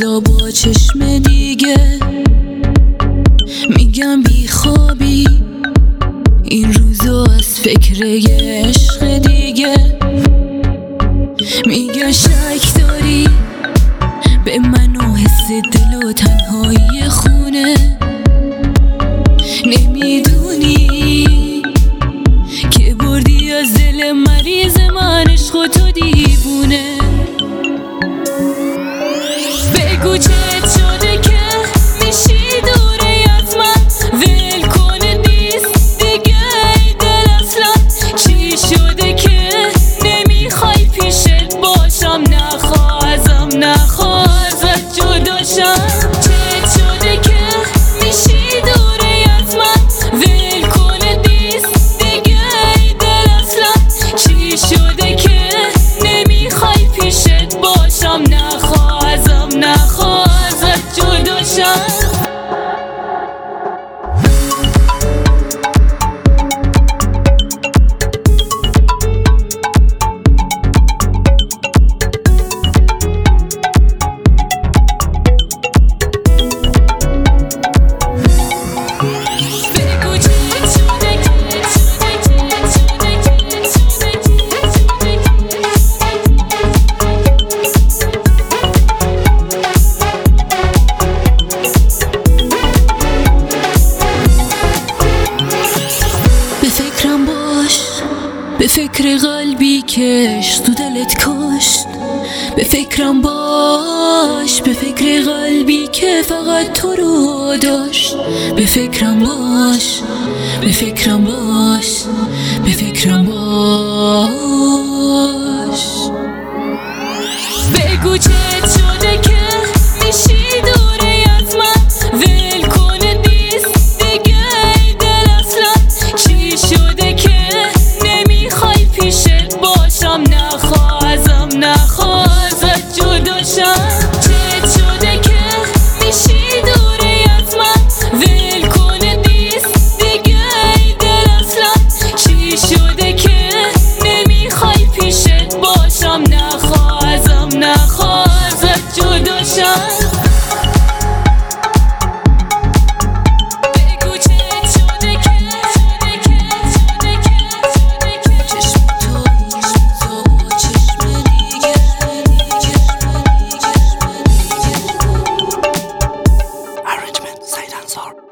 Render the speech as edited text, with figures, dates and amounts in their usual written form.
روزا با چشم دیگه میگم بی خوابی، این روزا از فکر یه عشق دیگه. میگن شک داری به من و حس دل و تنهایی خونه، نمیدونی که بردی از دل مریض من عشق و تو دیوونه. بگو چت شده که میشی دوره از من، ول کنه نیست دیگه ای دل اصلا. چی شده که نمیخوای پیشت باشم، نخواه ازم نخواه ازت جداشم. چت شده که میشی دوره از من، ول کنه نیست دیگه ای دل اصلا. چی شده که نمیخوای پیشت باشم، نخواه ازم نخواه ازت جداشم. به فکر قلبی کش تو دلت کشت، به فکرم باش، به فکر قلبی که فقط تو رو داشت. به فکرم باش، به فکرم باش، به فکرم باش. بگو چت شده که میشی دوره از من، ول کنه نیست دیگه ای دل اصلا. چی شده که نمیخوای پیشت باشم، نخواه ازم نخواه ازت جداشم. چت شده که میشی دوره از من، ول کنه نیست دیگه ای دل اصلا. چی شده که نمیخوای پیشت باشم، نخواه ازم نخواه ازت جداشم. Arrangement, Side Answer.